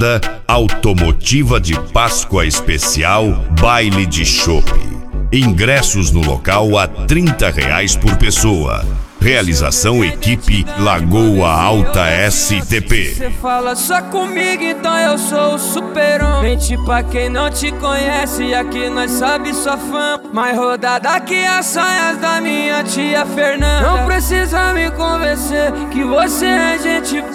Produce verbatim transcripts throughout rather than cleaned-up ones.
Balada Automotiva de Páscoa Especial Baile de Chopp. Ingressos no local a trinta reais por pessoa. Realização equipe Lagoa Alta S T P. Cê fala só comigo, então eu sou o super-homem. Mente pra quem não te conhece, aqui nós sabe sua fama. Mais rodada que as saias da minha tia Fernanda. Não precisa me convencer que você é gente.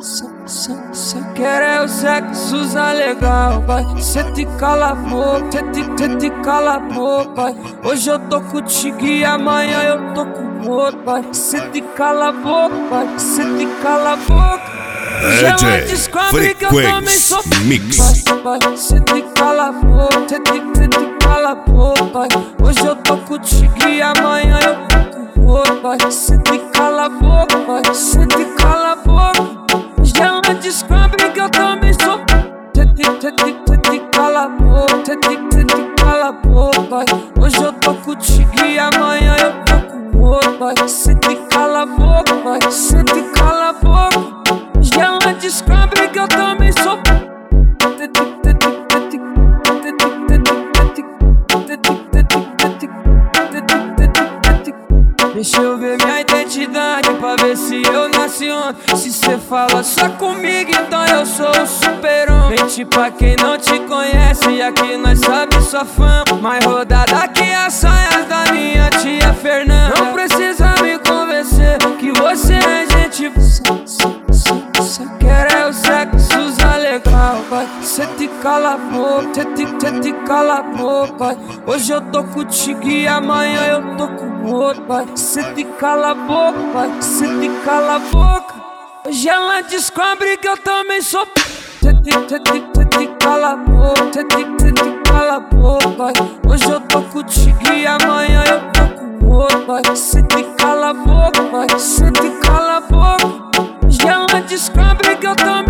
Cê quer é o sexo usar legal, vai. Cê te cala a boca, cê te, cê te cala a boca, vai. Hoje eu tô contigo e amanhã eu tô com outro, vai. Cê te cala a boca, vai. Cê te cala a boca. D J Frequência Mix. Cê te cala a boca, cê te, cê te cala a boca, vai. Hoje eu tô contigo e amanhã eu tô com outro, vai. Cê te cala a boca, vai. Cê te cala a boca. Ela descobre que eu também sou. Cê te, cê te, cê te cala a boca, cê te, cê te cala a boca, vai. Hoje eu tô contigo e amanhã eu tô com outro, vai. Cê te cala a boca, vai. Cê te cala a boca. Ela descobre que eu também sou. Cê te, cê te, cê te, cê te, cê te, cê te, cê te, cê te, cê te, cê te, cê te, cê te. Deixa eu ver minha identidade pra ver se eu nasci ontem. Se cê fala só comigo, então eu sou o super-homem. Mente pra quem não te conhece, aqui nós sabe sua fama. Mais rodada que as saias da minha tia Fernanda. Não precisa me convencer que você é gente. Cê quer é o sexo usar legal, vai. Cê te cala a boca, cê te, cê te cala a boca, vai. Hoje eu tô contigo e amanhã eu tô com outro, vai. Cê te cala a boca, vai. Cê te cala a boca. Hoje ela descobre que eu também sou. Cê te, cê te, cê te cala a boca, cê te, cê te cala a boca, vai. Hoje eu tô contigo e amanhã eu tô com outro, vai. Cê te cala a boca, vai. Cê te cala a boca. Ela descobre que eu também